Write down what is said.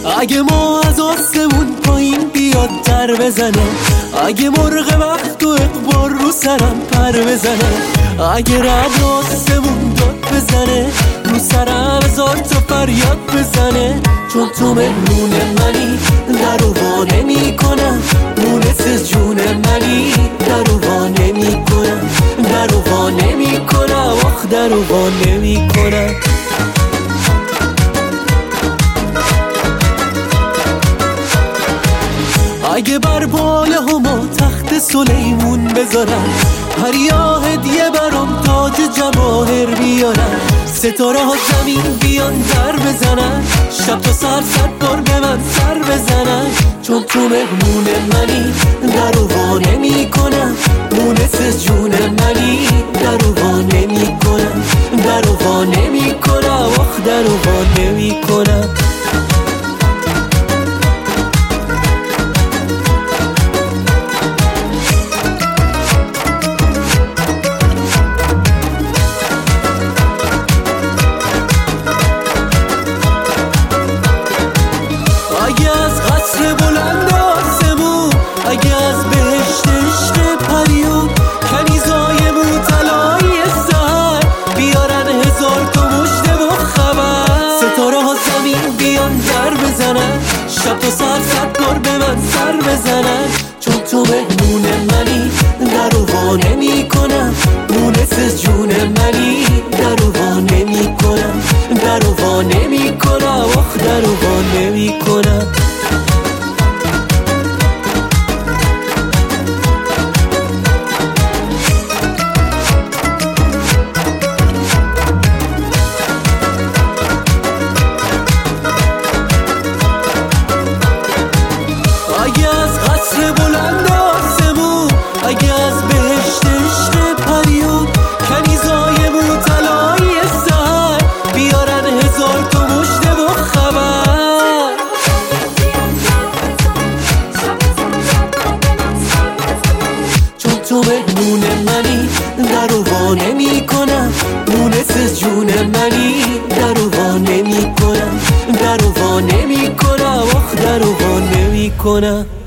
اگه ما از آسمون پایین بیاد در بزنه، اگه مرغ وقت و اقبال رو سرم پر بزنه، اگه رد آسمون داد بزنه رو سرم هزار تا فریاد بزنه، چون تو مهمون منی درو وا نمی‌کنم، مونس جون منی درو وا نمی‌کنم، درو وا نمی‌کنم، آخ درو وا نمی‌کنم. اگه بر بال هما تخت سلیمون بذارم، هریا هدیه برام تاج جواهر بیارم، ستاره ها زمین بیان در بزنن، شب تا سر صد بار به من سر بزنن، چون تو مهمون منی درو وا نمی‌کنم، مونس جون منی درو وا نمی‌کنم، درو وا نمی‌کنم، آخ درو وا نمی‌کنم. اگه از قصر بلند آسمون، اگه از بهشت عشق پریون، کنیزای موطلای سحر بیارن هزار تا مژده و خبر، ستاره ها زمین بیان در بزنن، شب تا سر صد بار به من سر بزنن، چون تو مهمون منی درو وا نمی‌کنم، مونس جون منی درو وا نمی‌کنم، درو وا نمی‌کنم، آخ درو وا نمی‌کنم. اگه از قصر بلند آسمون، اگه از بهشت عشق پریون، کنیزای موطلای سحر بیارن هزار تا مژده و خبر، چون تو مهمون منی درو وا نمی‌کنم، مونس جون منی درو وا نمی‌کنم، درو وا نمی‌کنم، آخ درو وا نمی‌کنم.